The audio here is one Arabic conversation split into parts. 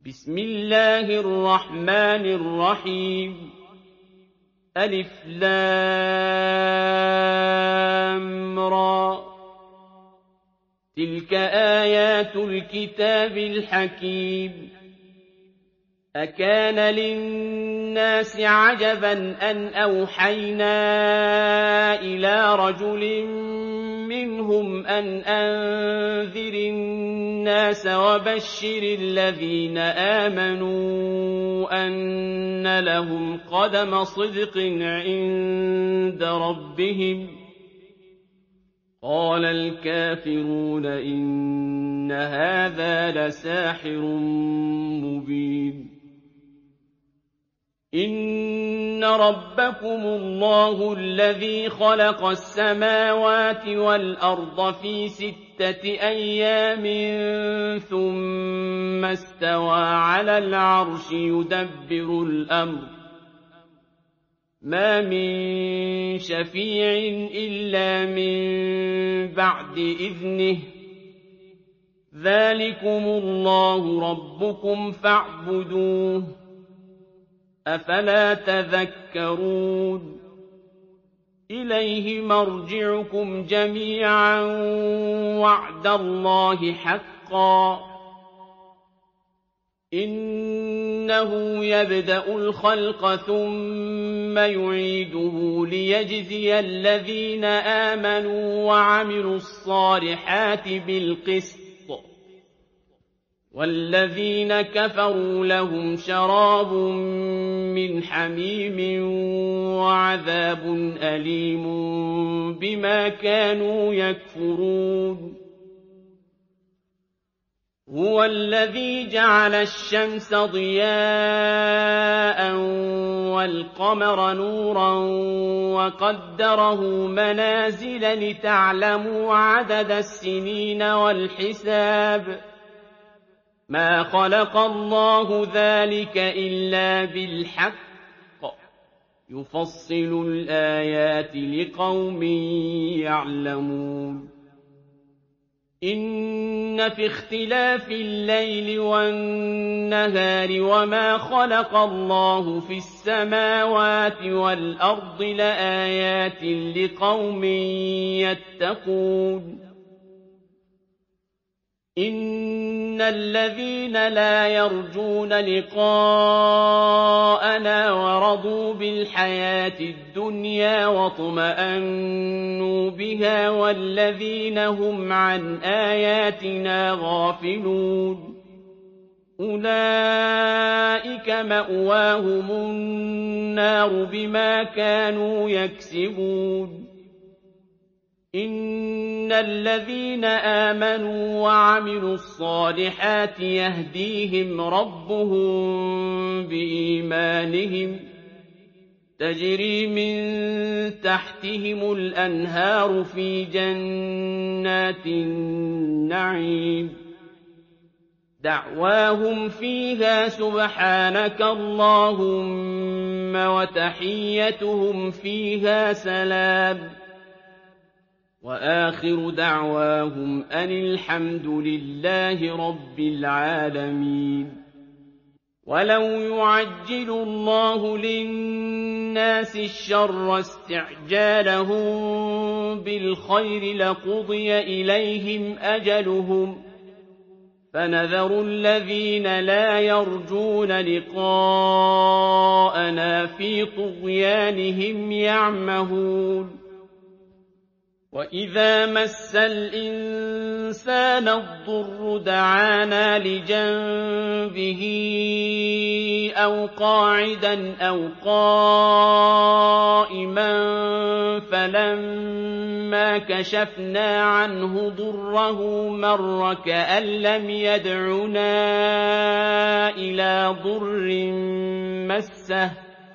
بسم الله الرحمن الرحيم ألف لام را تلك آيات الكتاب الحكيم أكان للناس عجبا أن أوحينا إلى رجل منهم أن أنذر الناس وبشر الذين آمنوا أن لهم قدم صدق عند ربهم قال الكافرون إن هذا لساحر مبين إن ربكم الله الذي خلق السماوات والأرض في 6 أيام ثم استوى على العرش يدبر الأمر ما من شفيع إلا من بعد إذنه ذلكم الله ربكم فاعبدوه أفلا تذكرون إليه مرجعكم جميعا وعد الله حقا إنه يبدأ الخلق ثم يعيده ليجزي الذين آمنوا وعملوا الصالحات بالقسط والذين كفروا لهم شراب من حميم وعذاب أليم بما كانوا يكفرون هو الذي جعل الشمس ضياء والقمر نورا وقدره منازل لتعلموا عدد السنين والحساب ما خلق الله ذلك إلا بالحق يفصل الآيات لقوم يعلمون إن في اختلاف الليل والنهار وما خلق الله في السماوات والأرض لآيات لقوم يتقون إن الذين لا يرجون لقاءنا ورضوا بالحياة الدنيا واطمأنوا بها والذين هم عن آياتنا غافلون أولئك مأواهم النار بما كانوا يكسبون إن الذين آمنوا وعملوا الصالحات يهديهم ربهم بإيمانهم تجري من تحتهم الأنهار في جنات النعيم دعواهم فيها سبحانك اللهم وتحيتهم فيها سلام وآخر دعواهم أن الحمد لله رب العالمين ولو يعجل الله للناس الشر استعجالهم بالخير لقضي إليهم أجلهم فنذر الذين لا يرجون لقاءنا في طغيانهم يعمهون وإذا مس الإنسان الضر دعانا لجنبه أو قاعدا أو قائما فلما كشفنا عنه ضره مر كأن لم يدعنا إلى ضر مسه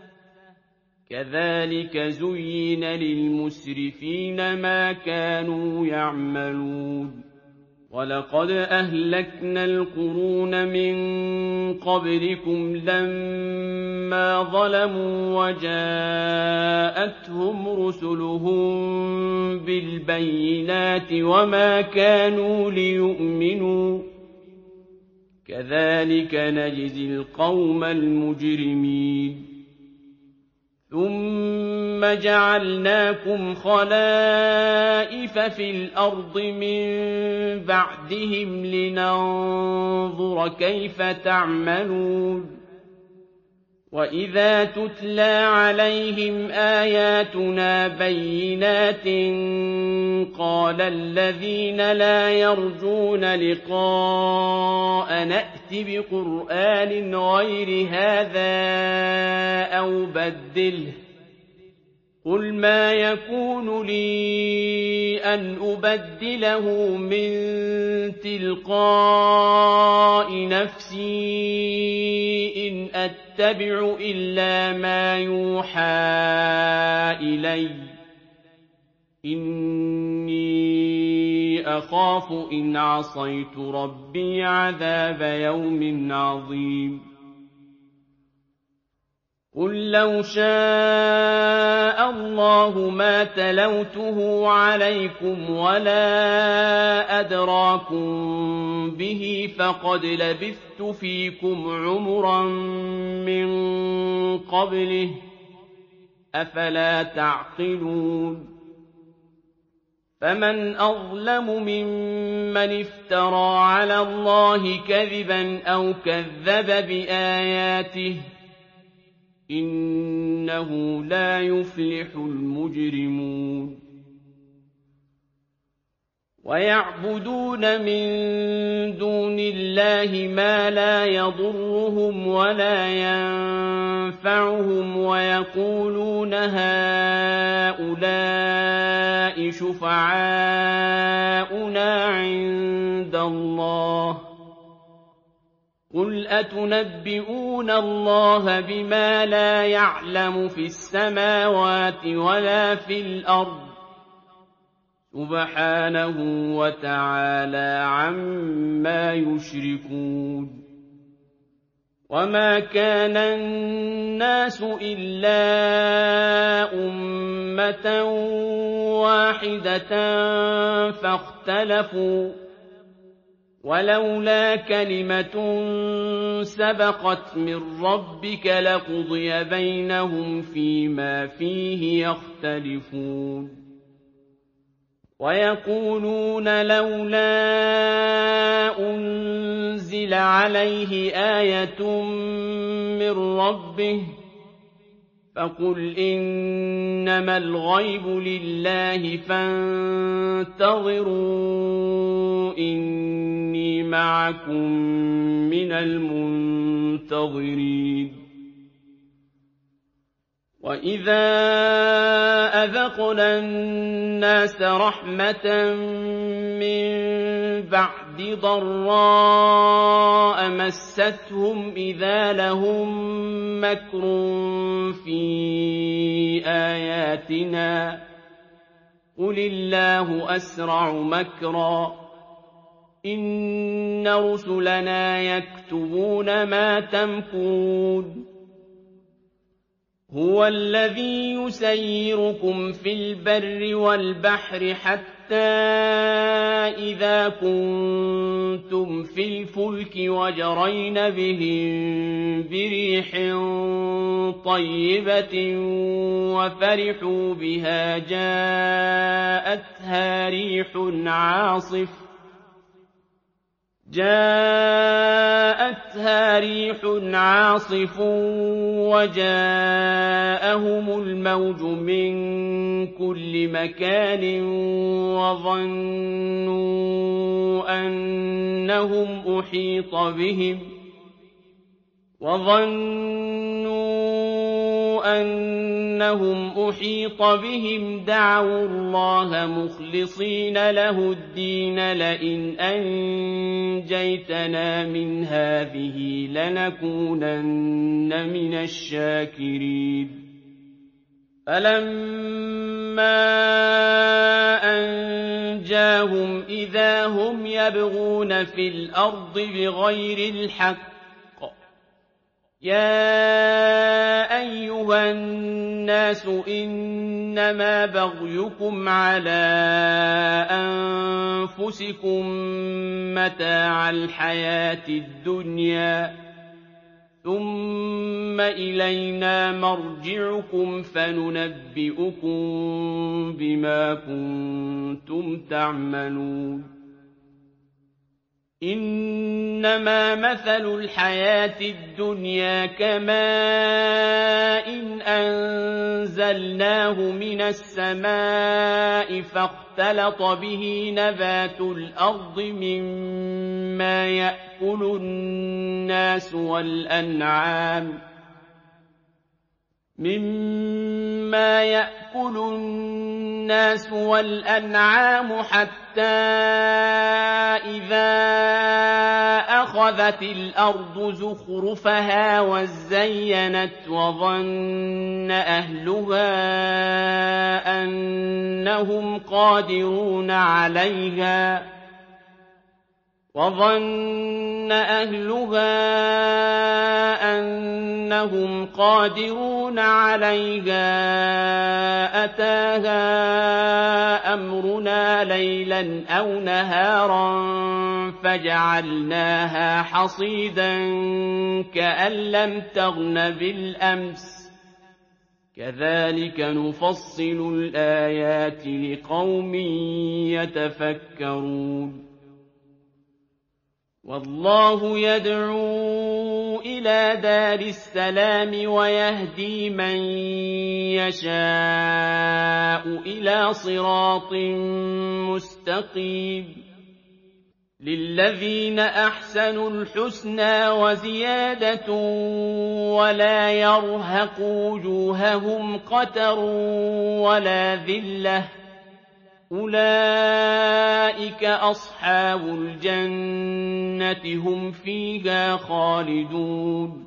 كذلك زين للمسرفين ما كانوا يعملون ولقد أهلكنا القرون من قبلكم لما ظلموا وجاءتهم رسلهم بالبينات وما كانوا ليؤمنوا كذلك نجزي القوم المجرمين ثم جعلناكم خلائف في الأرض من بعدهم لننظر كيف تعملون وإذا تتلى عليهم آياتنا بينات قال الذين لا يرجون لقاء نأت بقرآن غير هذا أو بدله قل ما يكون لي أن أبدله من تلقاء نفسي إن أتبع إلا ما يوحى إلي إني أخاف إن عصيت ربي عذاب يوم عظيم قل لو شاء الله ما تلوته عليكم ولا أدراكم به فقد لبثت فيكم عمرا من قبله أفلا تعقلون فمن أظلم ممن افترى على الله كذبا أو كذب بآياته إنه لا يفلح المجرمون ويعبدون من دون الله ما لا يضرهم ولا ينفعهم ويقولون هؤلاء شفعاؤنا عند الله قل أتنبئون الله بما لا يعلم في السماوات ولا في الأرض سبحانه وتعالى عما يشركون وما كان الناس إلا أمة واحدة فاختلفوا ولولا كلمة سبقت من ربك لقضي بينهم فيما فيه يختلفون ويقولون لولا أنزل عليه آية من ربه فقل إنما الغيب لله فانتظروا إني معكم من المنتظرين وإذا أذقنا الناس رحمة من بعد ضراء مستهم إذا لهم مكر في آياتنا قل الله أسرع مكرا إن رسلنا يكتبون ما تمكرون هو الذي يسيركم في البر والبحر حتى إذا كنتم في الفلك وجرين بهم بريح طيبة وفرحوا بها جاءتها ريح عاصف وجاءهم الموج من كل مكان وظنوا أنهم أحيط بهم دعوا الله مخلصين له الدين لئن أنجيتنا من هذه لنكونن من الشاكرين فلما أنجاهم إذا هم يبغون في الأرض بغير الحق يا أيها أيها الناس إنما بغيكم على أنفسكم متاع الحياة الدنيا ثم إلينا مرجعكم فننبئكم بما كنتم تعملون إنما مثل الحياة الدنيا كماء أنزلناه من السماء فاختلط به نبات الأرض مما يأكل الناس والأنعام حتى إذا أخذت الأرض زخرفها وزينت وظن أهلها أنهم قادرون عليها أتاها أمرنا ليلا أو نهارا فجعلناها حصيدا كأن لم تغن بالأمس كذلك نفصل الآيات لقوم يتفكرون والله يدعو إلى دار السلام ويهدي من يشاء إلى صراط مستقيم للذين أحسنوا الحسنى وزيادة ولا يرهق وجوههم قتر ولا ذلة أولئك أصحاب الجنة هم فيها خالدون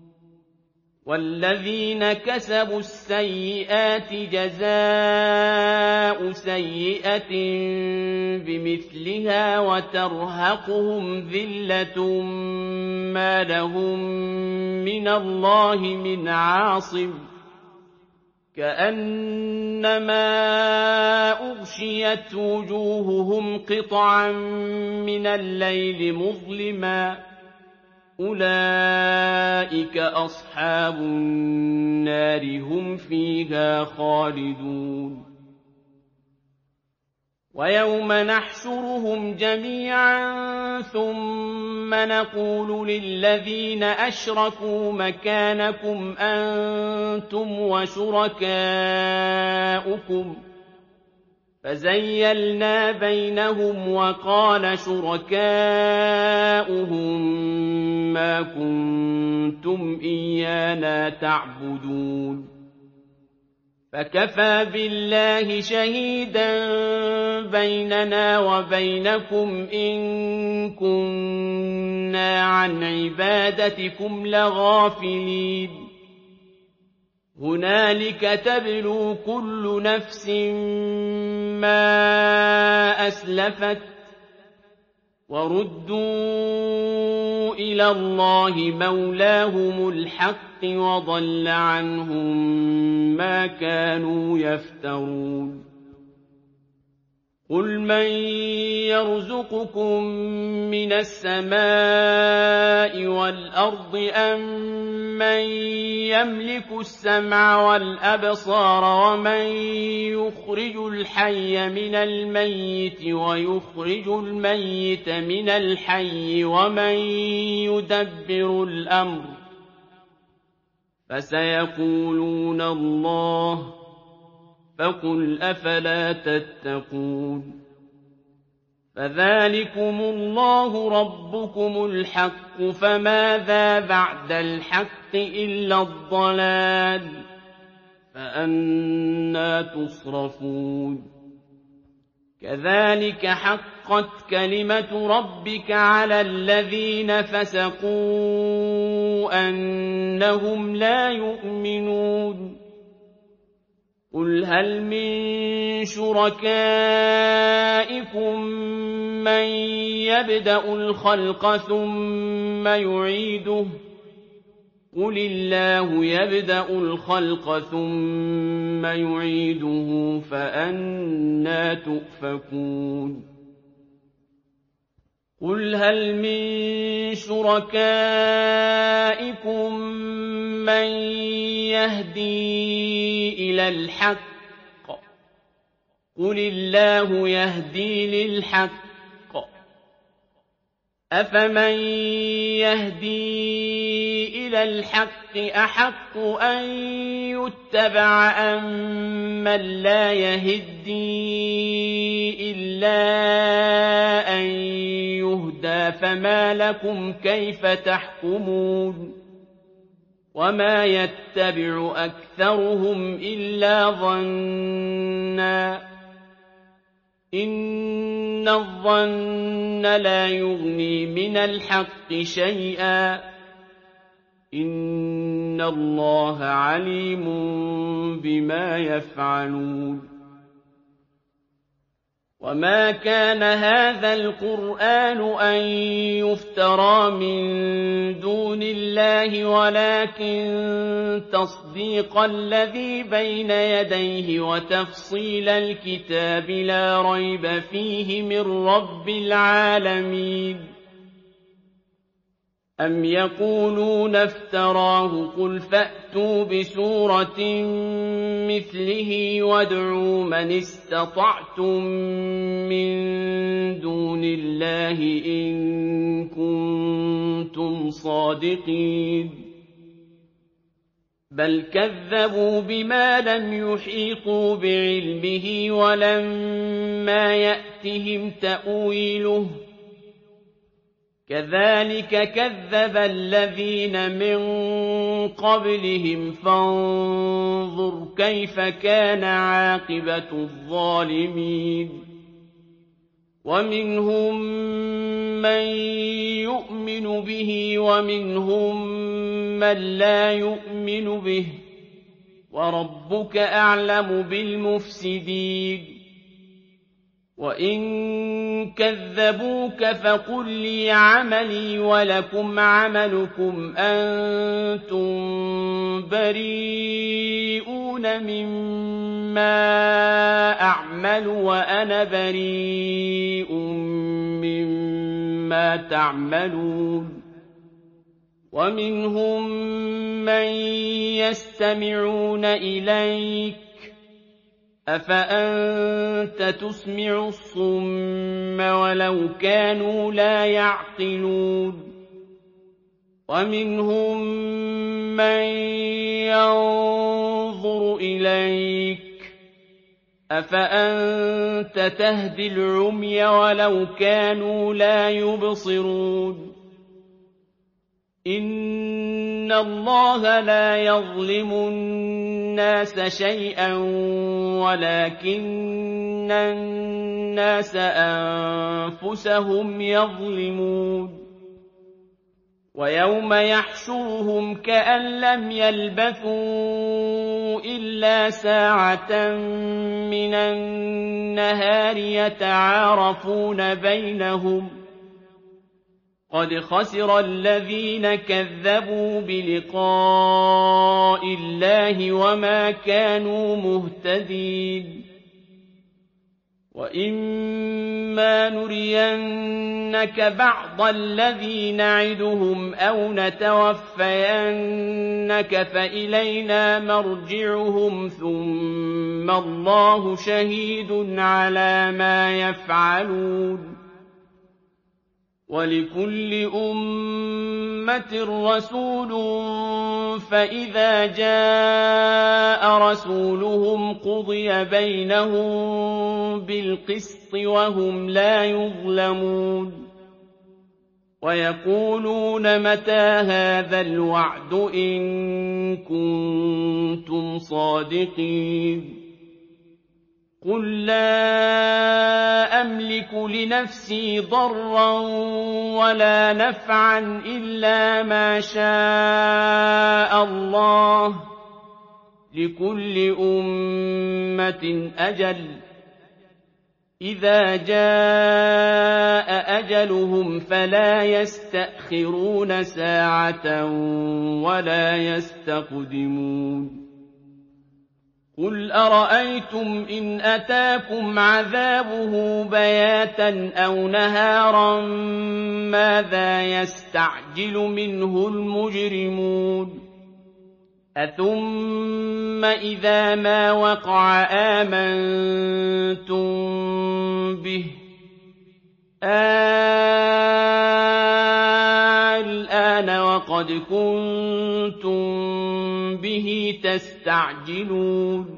والذين كسبوا السيئات جزاء سيئة بمثلها وترهقهم ذلة ما لهم من الله من عاصم كأنما أغشيت وجوههم قطعا من الليل مظلما أولئك أصحاب النار هم فيها خالدون ويوم نحشرهم جميعا ثم نقول للذين أشركوا مكانكم أنتم وشركاؤكم فزيلنا بينهم وقال شركاؤهم ما كنتم إيانا تعبدون فكفى بالله شهيدا بيننا وبينكم إن كنا عن عبادتكم لغافلين هنالك تبلو كل نفس ما أسلفت وردوا إلى الله مولاهم الحق وضل عنهم ما كانوا يفترون قل من يرزقكم من السماء والأرض أم من يملك السمع والأبصار ومن يخرج الحي من الميت ويخرج الميت من الحي ومن يدبر الأمر فسيقولون الله فقل أفلا تتقون فذلكم الله ربكم الحق فماذا بعد الحق إلا الضلال فأنى تصرفون كذلك حقت كلمة ربك على الذين فسقوا أنهم لا يؤمنون قل هل من شركائكم من يبدأ الخلق ثم يعيده قل الله يبدأ الخلق ثم يعيده فأنى تؤفكون قل هل من شركائكم من يهدي إلى الحق قل الله يهدي للحق أفمن يهدي إلى الحق أحق أن يتبع أمن لا يهدي إلا أن يهدى فما لكم كيف تحكمون وما يتبع أكثرهم إلا ظنا إن الظن لا يغني من الحق شيئا إن الله عليم بما يفعلون وما كان هذا القرآن أن يفترى من دون الله ولكن تصديق الذي بين يديه وتفصيل الكتاب لا ريب فيه من رب العالمين أم يقولون افتراه قل فأتوا بسورة مثله وادعوا من استطعتم من دون الله إن كنتم صادقين بل كذبوا بما لم يحيطوا بعلمه ولما يأتهم تأويله كذلك كذب الذين من قبلهم فانظر كيف كان عاقبة الظالمين ومنهم من يؤمن به ومنهم من لا يؤمن به وربك أعلم بالمفسدين وإن كذبوك فقل لي عملي ولكم عملكم أنتم بريئون مما أعمل وأنا بريء مما تعملون ومنهم من يستمعون إليك أفأنت تسمع الصم ولو كانوا لا يعقلون ومنهم من ينظر إليك أفأنت تهدي العمي ولو كانوا لا يبصرون إن الله لا يظلم الناس شيئا ولكن الناس أنفسهم يظلمون ويوم يحشرهم كأن لم يلبثوا إلا ساعة من النهار يتعارفون بينهم قد خسر الذين كذبوا بلقاء الله وما كانوا مهتدين وإما نرينك بعض الذي نعدهم أو نتوفينك فإلينا مرجعهم ثم الله شهيد على ما يفعلون ولكل أمة رسول فإذا جاء رسولهم قضي بينهم بالقسط وهم لا يظلمون ويقولون متى هذا الوعد إن كنتم صادقين قل لا أملك لنفسي ضرا ولا نفعا إلا ما شاء الله لكل أمة أجل إِذَا جَاءَ أَجَلُهُمْ فَلَا يَسْتَأْخِرُونَ سَاعَةً وَلَا يَسْتَقْدِمُونَ قُلْ أَرَأَيْتُمْ إِنْ أَتَاكُمْ عَذَابُهُ بَيَاتًا أَوْ نَهَارًا مَاذَا يَسْتَعْجِلُ مِنْهُ الْمُجْرِمُونَ أَثُمَّ إِذَا مَا وَقَعَ آمَنتُم بِهِ الْآنَ وَقَدْ كُنتُم بِهِ تَسْتَعْجِلُونَ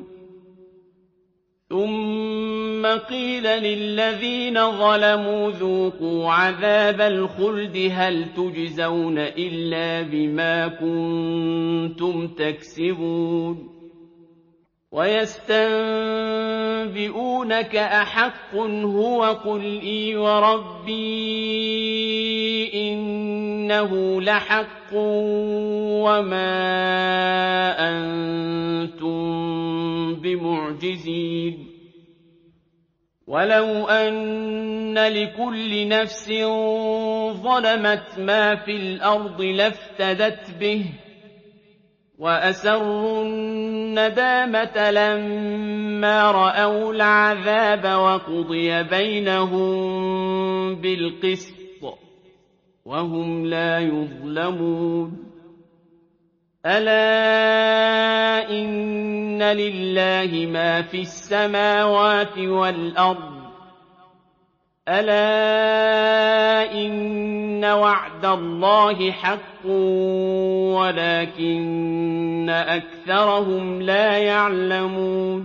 ثُمَّ قِيلَ لِلَّذِينَ ظَلَمُوا ذُوقُوا عَذَابَ الْخُلْدِ هَلْ تُجْزَوْنَ إِلَّا بِمَا كُنتُمْ تَكْسِبُونَ وَيَسْتَنبِئُونَكَ أَحَقٌّ هُوَ قُلْ إِي وَرَبِّي إِنَّهُ لَحَقٌّ وَمَا أَنتُم بِمُعْجِزِينَ وَلَوْ أَنَّ لِكُلِّ نَفْسٍ ظَلَمَتْ مَا فِي الْأَرْضِ لَافْتَدَتْ بِهِ وَأَسَرُّوا النَّدَامَةَ لَمَّا رَأَوُا الْعَذَابَ وَقُضِيَ بَيْنَهُم بِالْقِسْطِ وَهُمْ لَا يُظْلَمُونَ أَلَا إِنَّ لِلَّهِ مَا فِي السَّمَاوَاتِ وَالْأَرْضِ أَلَا إِنَّ وَعْدَ اللَّهِ حَقٌّ وَلَٰكِنَّ أَكْثَرَهُمْ لَا يَعْلَمُونَ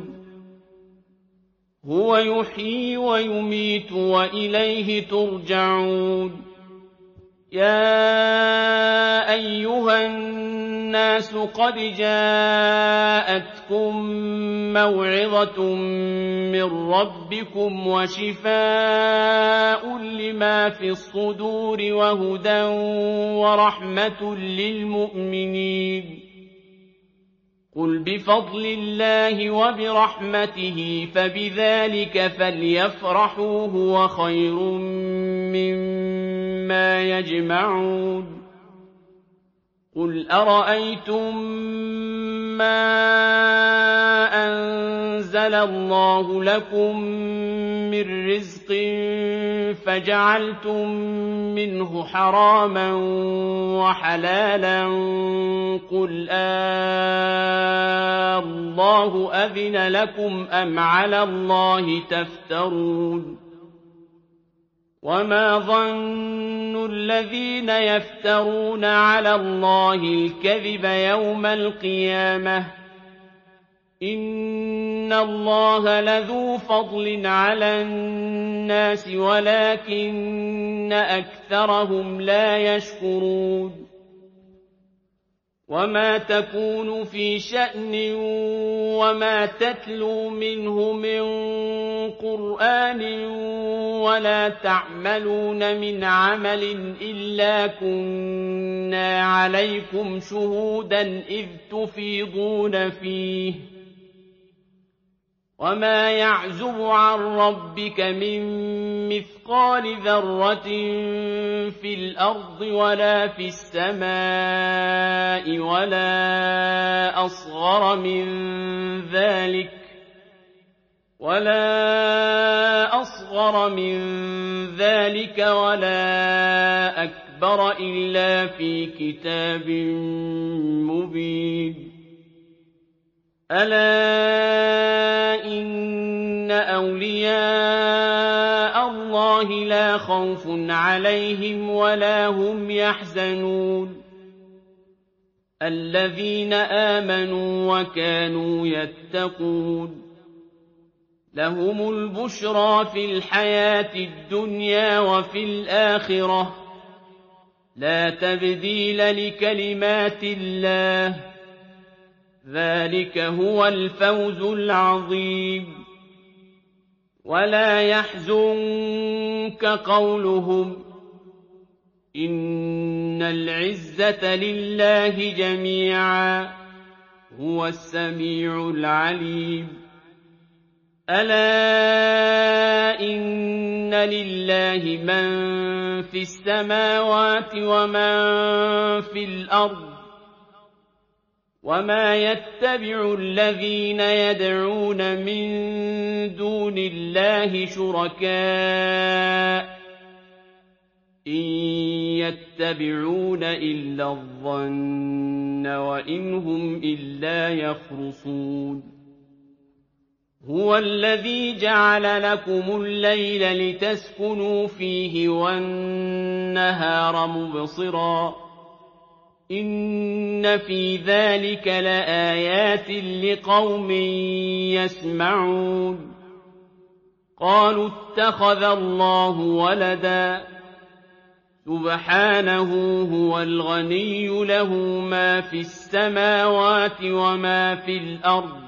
هُوَ يُحْيِي وَيُمِيتُ وَإِلَيْهِ تُرْجَعُونَ يَا أَيُّهَا النَّاسُ قَدْ جَاءَتْكُم مَّوْعِظَةٌ مِّن رَّبِّكُمْ وَشِفَاءٌ لِّمَا فِي الصُّدُورِ وَهُدًى وَرَحْمَةٌ لِّلْمُؤْمِنِينَ قُلْ بِفَضْلِ اللَّهِ وَبِرَحْمَتِهِ فَبِذَٰلِكَ فَلْيَفْرَحُوا هُوَ خَيْرٌ مِّمَّا يَجْمَعُونَ قُلْ أَرَأَيْتُم مَّا أَنزَلَ اللَّهُ لَكُم مِّن رِّزْقٍ فَجَعَلْتُم مِّنْهُ حَرَامًا وَحَلَالًا قُلْ اللَّهُ أَذِنَ لَكُمْ أَمْ عَلَى اللَّهِ تَفْتَرُونَ وَمَا ظَنُّ الَّذِينَ يَفْتَرُونَ عَلَى اللَّهِ الْكَذِبَ يَوْمَ الْقِيَامَةِ ۗ إِنَّ اللَّهَ لَذُو فَضْلٍ عَلَى النَّاسِ وَلَٰكِنَّ أَكْثَرَهُمْ لَا يَشْكُرُونَ وَمَا تَكُونُ فِي شَأْنٍ وَمَا تَتْلُو مِنْهُ مِن قُرْآنٍ وَلَا تَعْمَلُونَ مِنْ عَمَلٍ إِلَّا كُنَّا عَلَيْكُمْ شُهُودًا إِذْ تُفِيضُونَ فِيهِ وَمَا يَعْزُبُ عَن رَّبِّكَ مِن مِّثْقَالِ ذَرَّةٍ فِي الْأَرْضِ وَلَا فِي السَّمَاءِ وَلَا أَصْغَرَ مِن ذَٰلِكَ وَلَا أَكْبَرَ إِلَّا فِي كِتَابٍ مُّبِينٍ أَلَا إِنَّ أَوْلِيَاءَ اللَّهِ لَا خَوْفٌ عَلَيْهِمْ وَلَا هُمْ يَحْزَنُونَ الَّذِينَ آمَنُوا وَكَانُوا يَتَّقُونَ لَهُمُ الْبُشْرَىٰ فِي الْحَيَاةِ الدُّنْيَا وَفِي الْآخِرَةِ ۖ لَا تَبْدِيلَ لِكَلِمَاتِ اللَّهِ ۚ ذَٰلِكَ هُوَ الْفَوْزُ الْعَظِيمُ وَلَا يَحْزُنكَ قَوْلُهُمْ ۘ إِنَّ الْعِزَّةَ لِلَّهِ جَمِيعًا ۚ هُوَ السَّمِيعُ الْعَلِيمُ أَلَا إِنَّ لِلَّهِ مَن فِي السَّمَاوَاتِ وَمَن فِي الْأَرْضِ ۗ وَمَا يَتَّبِعُ الَّذِينَ يَدْعُونَ مِن دُونِ اللَّهِ شُرَكَاءَ ۚ إِن يَتَّبِعُونَ إِلَّا الظَّنَّ وَإِنْ هُمْ إِلَّا يَخْرُصُونَ هُوَ الَّذِي جَعَلَ لَكُمُ اللَّيْلَ لِتَسْكُنُوا فِيهِ وَالنَّهَارَ مُبْصِرًا ۚ إِنَّ فِي ذَٰلِكَ لَآيَاتٍ لِّقَوْمٍ يَسْمَعُونَ قَالُوا اتَّخَذَ اللَّهُ وَلَدًا ۗ سُبْحَانَهُ هُوَ الْغَنِيُّ لَهُ مَا فِي السَّمَاوَاتِ وَمَا في الْأَرْضِ ۚ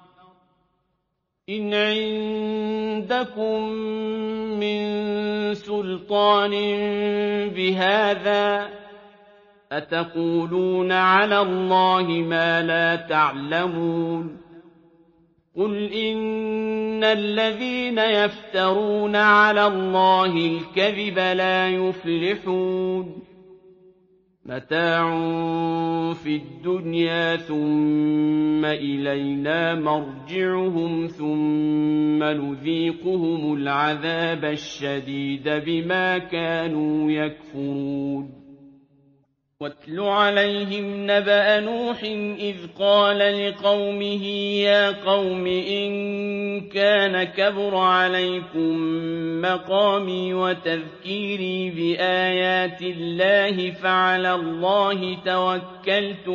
إِنْ عِندَكُم مِّن سُلْطَانٍ بِهَٰذَا ۚ أَتَقُولُونَ عَلَى اللَّهِ مَا لَا تَعْلَمُونَ قُلْ إِنَّ الَّذِينَ يَفْتَرُونَ عَلَى اللَّهِ الْكَذِبَ لَا يُفْلِحُونَ مَتَاعٌ فِي الدُّنْيَا ثُمَّ إِلَيْنَا مَرْجِعُهُمْ ثُمَّ نُذِيقُهُمُ الْعَذَابَ الشَّدِيدَ بِمَا كَانُوا يَكْفُرُونَ وَاتْلُ عَلَيْهِمْ نَبَأَ نُوحٍ إِذْ قَالَ لِقَوْمِهِ يَا قَوْمِ إِن كَانَ كَبُرَ عَلَيْكُم مَّقَامِي وَتَذْكِيرِي بِآيَاتِ اللَّهِ فَعَلَى اللَّهِ تَوَكَّلْتُ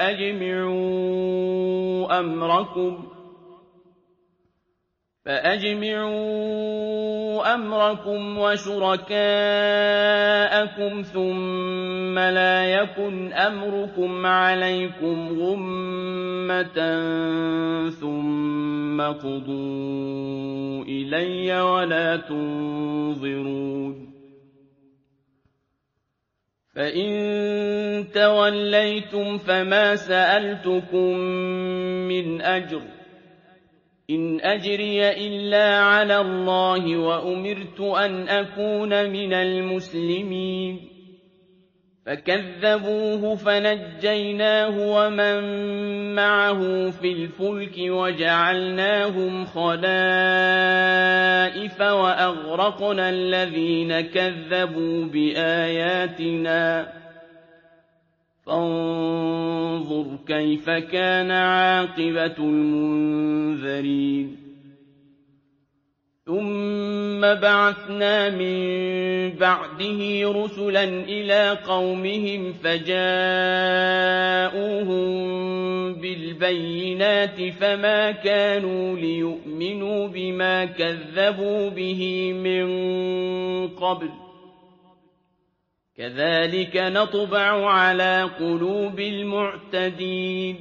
فَأَجْمِعُوا أَمْرَكُمْ وَشُرَكَاءَكُمْ ثُمَّ لَا يَكُنْ أَمْرُكُمْ عَلَيْكُمْ غُمَّةً ثُمَّ اقْضُوا إِلَيَّ وَلَا تُنظِرُونِ فَإِن تَوَلَّيْتُمْ فَمَا سَأَلْتُكُم مِّنْ أَجْرٍ ۖ إِنْ أَجْرِيَ إِلَّا عَلَى اللَّهِ وَأُمِرْتُ أَنْ أَكُونَ مِنَ الْمُسْلِمِينَ فَكَذَّبُوهُ فَنَجَّيْنَاهُ وَمَن مَّعَهُ فِي الْفُلْكِ وَجَعَلْنَاهُمْ خَلَائِفَ وَأَغْرَقْنَا الَّذِينَ كَذَّبُوا بِآيَاتِنَا ۖ فانظُرْ كَيْفَ كَانَ عَاقِبَةُ الْمُنذَرِينَ ثُمَّ بَعَثْنَا مِن بَعْدِهِ رُسُلًا إِلَىٰ قَوْمِهِمْ فَجَاءُوهُم بِالْبَيِّنَاتِ فَمَا كَانُوا لِيُؤْمِنُوا بِمَا كَذَّبُوا بِهِ مِن قَبْلُ ۚ كَذَٰلِكَ نَطْبَعُ عَلَىٰ قُلُوبِ الْمُعْتَدِينَ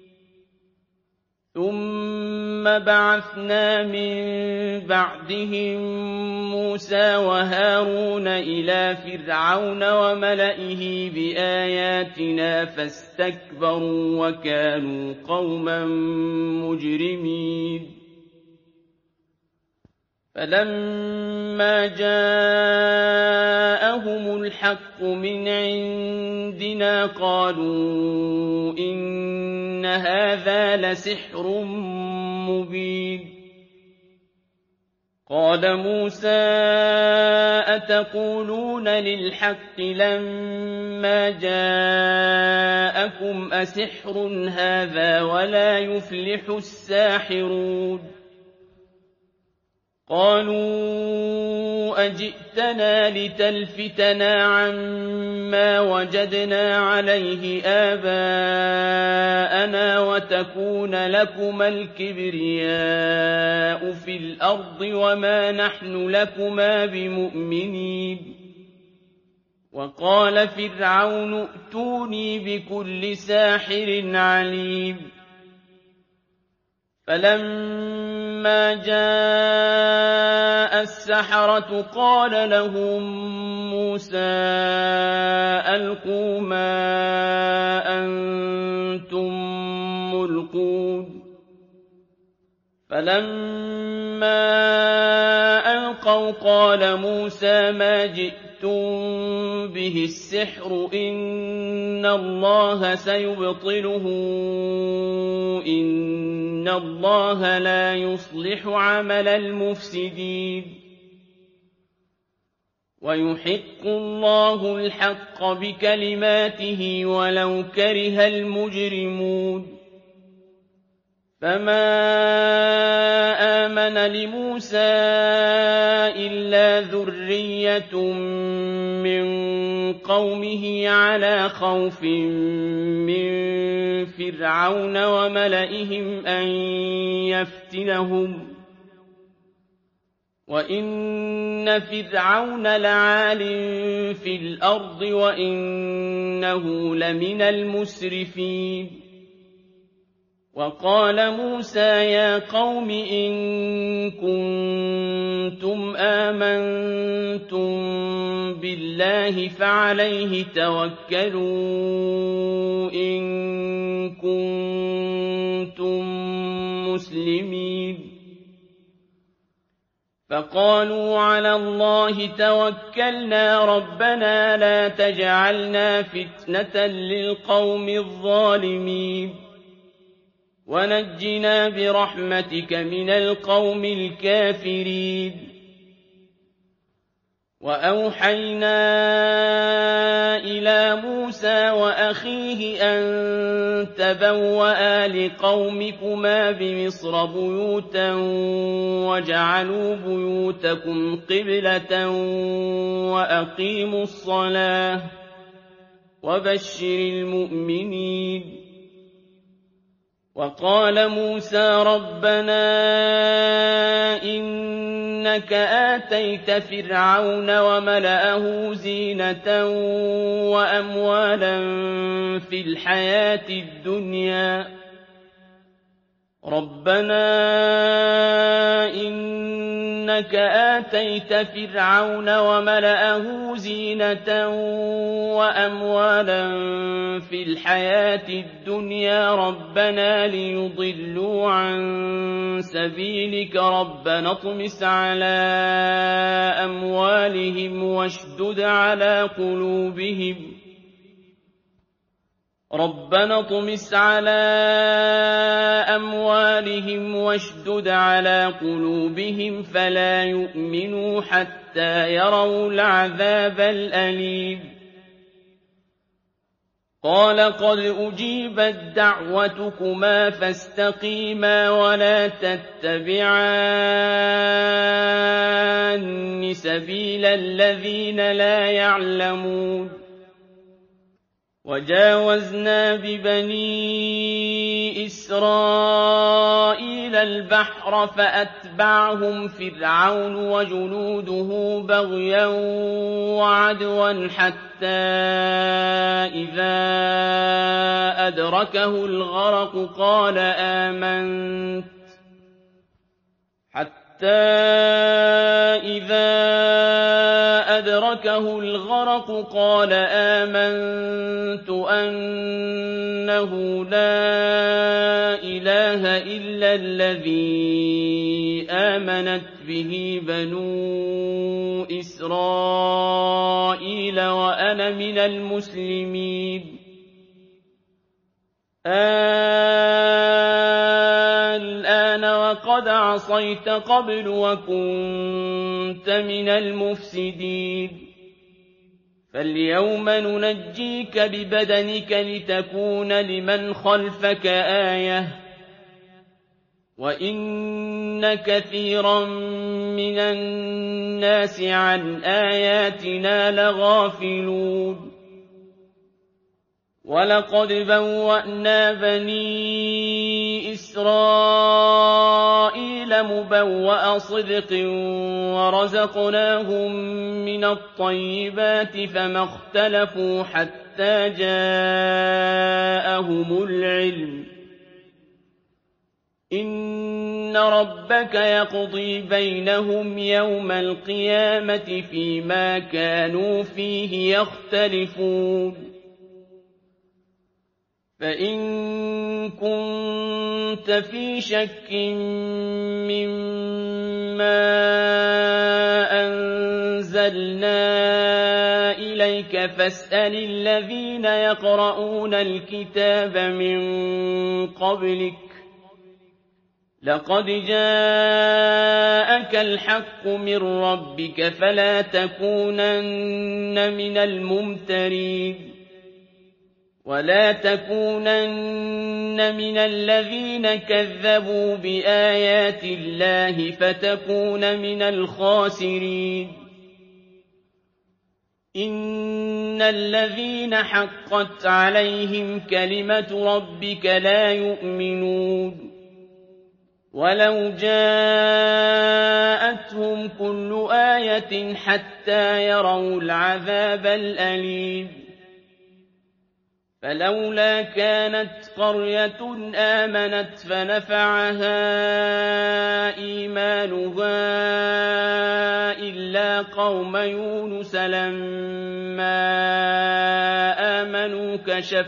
ثُمَّ بَعَثْنَا مِن بَعْدِهِم مُّوسَىٰ وَهَارُونَ إِلَىٰ فِرْعَوْنَ وَمَلَئِهِ بِآيَاتِنَا فَاسْتَكْبَرُوا وَكَانُوا قَوْمًا مُّجْرِمِينَ فَلَمَّا جَاءَهُمُ الْحَقُّ مِنْ عِندِنَا قَالُوا إِنَّ هَٰذَا لَسِحْرٌ مُّبِينٌ قَالَ مُوسَىٰ أَتَقُولُونَ لِلْحَقِّ لَمَّا جَاءَكُمْ أَسِحْرٌ هَٰذَا وَلَا يُفْلِحُ السَّاحِرُونَ قَالُوا أَجِئْتَنَا لِتَلْفِتَنَا عَمَّا وَجَدْنَا عَلَيْهِ آبَاءَنَا وَتَكُونَ لَكُمَا الْكِبْرِيَاءُ فِي الْأَرْضِ وَمَا نَحْنُ لَكُمَا بِمُؤْمِنِينَ وَقَالَ فِرْعَوْنُ ائْتُونِي بِكُلِّ سَاحِرٍ عَلِيمٍ فَلَمَّا جَاءَ السَّحَرَةُ قَالَ لَهُم مُّوسَىٰ أَلْقُوا مَا أَنتُم مُّلْقُونَ فَلَمَّا فَلَمَّا أَلْقَوْا قَالَ مُوسَىٰ مَا جِئْتُم بِهِ السِّحْرُ إِنَّ اللَّهَ سَيُبْطِلُهُ إِنَّ اللَّهَ لَا يُصْلِحُ عَمَلَ الْمُفْسِدِينَ وَيُحِقُّ اللَّهُ الْحَقَّ بِكَلِمَاتِهِ وَلَوْ كَرِهَ الْمُجْرِمُونَ فَمَا آمَنَ لِمُوسَىٰ إِلَّا ذُرِّيَّةٌ مِّن قَوْمِهِ عَلَىٰ خَوْفٍ مِّن فِرْعَوْنَ وَمَلَئِهِمْ أَن يَفْتِنَهُمْ ۚ وَإِنَّ فِرْعَوْنَ لَعَالٍ فِي الْأَرْضِ وَإِنَّهُ لَمِنَ الْمُسْرِفِينَ وَقَالَ مُوسَىٰ يَا قَوْمِ إِن كُنتُمْ آمَنتُم بِاللَّهِ فَعَلَيْهِ تَوَكَّلُوا إِن كُنتُم مُّسْلِمِينَ فَقَالُوا عَلَى اللَّهِ تَوَكَّلْنَا رَبَّنَا لَا تَجْعَلْنَا فِتْنَةً لِّلْقَوْمِ الظَّالِمِينَ وَنَجِّنَا بِرَحْمَتِكَ مِنَ الْقَوْمِ الْكَافِرِينَ وَأَوْحَيْنَا إِلَىٰ مُوسَىٰ وَأَخِيهِ أَن تَبَوَّآ لِقَوْمِكُمَا بِمِصْرَ بُيُوتًا وَاجْعَلُوا بُيُوتَكُمْ قِبْلَةً وَأَقِيمُوا الصَّلَاةَ وَبَشِّرِ الْمُؤْمِنِينَ وَقَالَ مُوسَىٰ رَبَّنَا إِنَّكَ آتَيْتَ فِرْعَوْنَ وَمَلَأَهُ زِينَةً وَأَمْوَالًا فِي الْحَيَاةِ الدُّنْيَا رَبَّنَا إِنَّكَ آتَيْتَ فِرْعَوْنَ وَمَلَأَهُ زِينَةً وَأَمْوَالًا فِي الْحَيَاةِ الدُّنْيَا رَبَّنَا لِيُضِلُّوا عَن سَبِيلِكَ رَبَّنَا اطْمِسْ عَلَىٰ أَمْوَالِهِمْ وَاشْدُدْ عَلَىٰ قُلُوبِهِمْ فَلَا يُؤْمِنُوا حَتَّىٰ يَرَوُا الْعَذَابَ الْأَلِيمَ قَالَ قَدْ أُجِيبَتْ دَعْوَتُكُمَا فَاسْتَقِيمَا وَلَا تَتَّبِعَانِّ سَبِيلَ الَّذِينَ لَا يَعْلَمُونَ وَجَاوَزْنَا بِبَنِي إِسْرَائِيلَ الْبَحْرَ فَأَتْبَعَهُمْ فِرْعَوْنُ وَجُنُودُهُ بَغْيًا وَعَدْوًا حَتَّىٰ إِذَا أَدْرَكَهُ الْغَرَقُ قَالَ آمَنتُ أَنَّهُ لَا إِلَٰهَ إِلَّا الَّذِي آمَنَتْ بِهِ بَنُو إِسْرَائِيلَ وَأَنَا مِنَ الْمُسْلِمِينَ الْآنَ وَقَدْ عَصَيْتَ قَبْلُ وَكُنتَ مِنَ الْمُفْسِدِينَ فَالْيَوْمَ نُنَجِّيكَ بِبَدَنِكَ لِتَكُونَ لِمَنْ خَلْفَكَ آيَةً ۚ وَإِنَّ كَثِيرًا مِّنَ النَّاسِ عَنْ آيَاتِنَا لَغَافِلُونَ وَلَقَدْ بَوَّأْنَا بَنِي إِسْرَائِيلَ مُبَوَّأَ صِدْقٍ وَرَزَقْنَاهُم مِّنَ الطَّيِّبَاتِ فَمَا اخْتَلَفُوا حَتَّىٰ جَاءَهُمُ الْعِلْمُ ۚ إِنَّ رَبَّكَ يَقْضِي بَيْنَهُمْ يَوْمَ الْقِيَامَةِ فِيمَا كَانُوا فِيهِ يَخْتَلِفُونَ فَإِن كُنتُمْ كنت في شك مما أنزلنا إليك فاسأل الذين يقرؤون الكتاب من قبلك لقد جاءك الحق من ربك فلا تكونن من الممترين ولا تكونن من الذين كذبوا بآيات الله فتكون من الخاسرين إن الذين حقت عليهم كلمة ربك لا يؤمنون ولو جاءتهم كل آية حتى يروا العذاب الأليم فلولا كانت قرية آمنت فنفعها إيمانها إلا قوم يونس لما آمنوا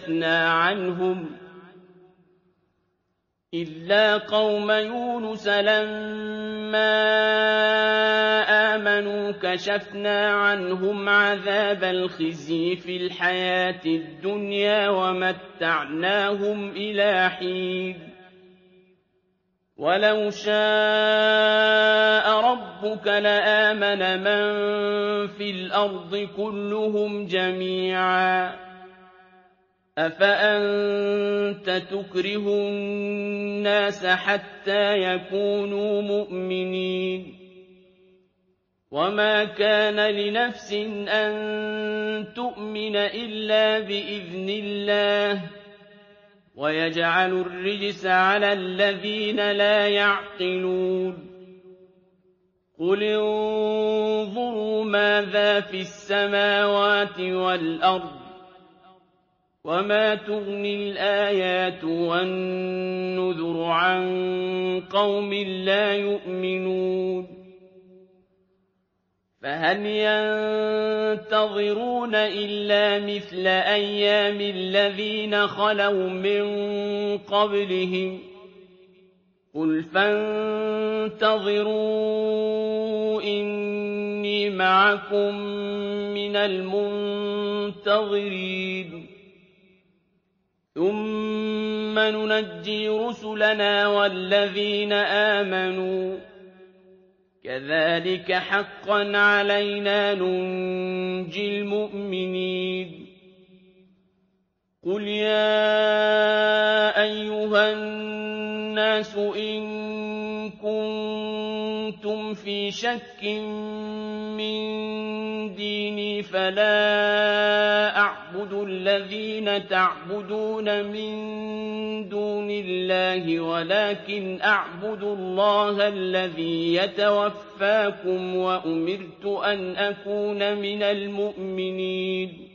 كشفنا عنهم عذاب الخزي في الحياة الدنيا ومتعناهم إلى حين ولو شاء ربك لآمن من في الأرض كلهم جميعا أفأنت تكره الناس حتى يكونوا مؤمنين وما كان لنفس أن تؤمن إلا بإذن الله ويجعل الرجس على الذين لا يعقلون قل انظروا ماذا في السماوات والأرض وما تغني الآيات والنذر عن قوم لا يؤمنون فهل ينتظرون إلا مثل أيام الذين خلوا من قبلهم قل فانتظروا إني معكم من المنتظرين ثم ننجي رسلنا والذين آمنوا كذلك حقا علينا ننجي المؤمنين قل يا أيها الناس إن كنتم في شك من ديني فلا أعبد الذين تعبدون من دون الله ولكن أعبد الله الذي يتوفاكم وأمرت أن أكون من المؤمنين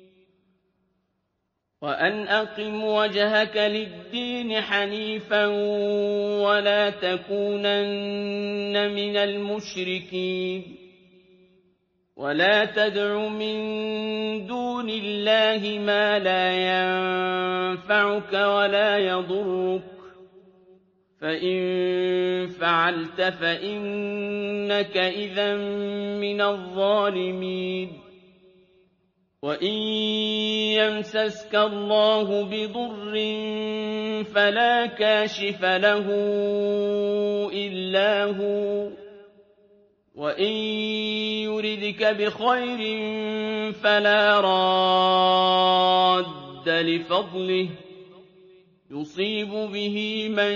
وأن أقم وجهك للدين حنيفا ولا تكونن من المشركين ولا تدع من دون الله ما لا ينفعك ولا يضرك فإن فعلت فإنك إذا من الظالمين وإن يمسسك الله بضر فلا كاشف له إلا هو وإن يردك بخير فلا راد لفضله يصيب به من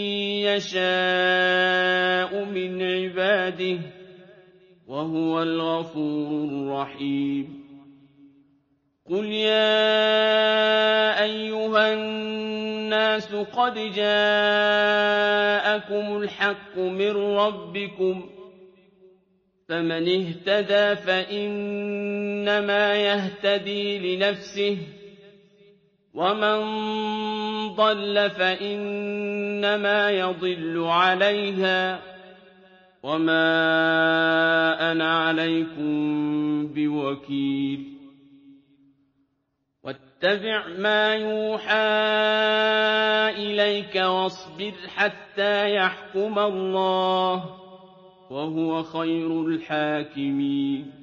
يشاء من عباده وهو الغفور الرحيم قل يا أيها الناس قد جاءكم الحق من ربكم فمن اهتدى فإنما يهتدي لنفسه ومن ضل فإنما يضل عليها وما أنا عليكم بوكيل واتبع ما يوحى إِلَيْكَ وَاصْبِرْ حَتَّىٰ يَحْكُمَ اللَّهُ ۚ وَهُوَ خَيْرُ الْحَاكِمِينَ